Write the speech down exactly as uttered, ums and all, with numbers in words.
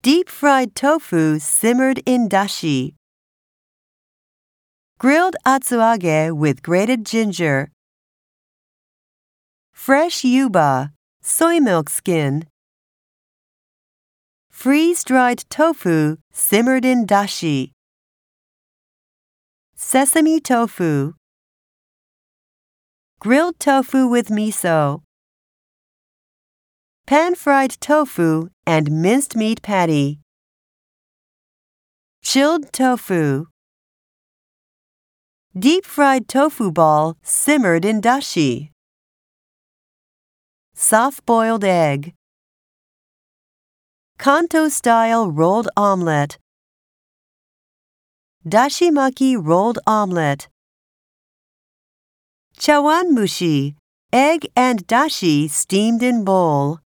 Deep-fried tofu simmered in dashi. Grilled atsuage with grated ginger. Fresh yuba, soy milk skin. Freeze-dried tofu simmered in dashi. Sesame tofu. Grilled tofu with miso. Pan-fried tofu and minced meat patty. Chilled tofu. Deep-fried tofu ball simmered in dashi. Soft-boiled egg. Kanto-style rolled omelette. Dashimaki rolled omelette. Chawanmushi, egg and dashi steamed in bowl.